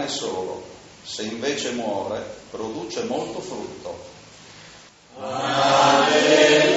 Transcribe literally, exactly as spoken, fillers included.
pane solo, se invece muore produce molto frutto. Alleluia.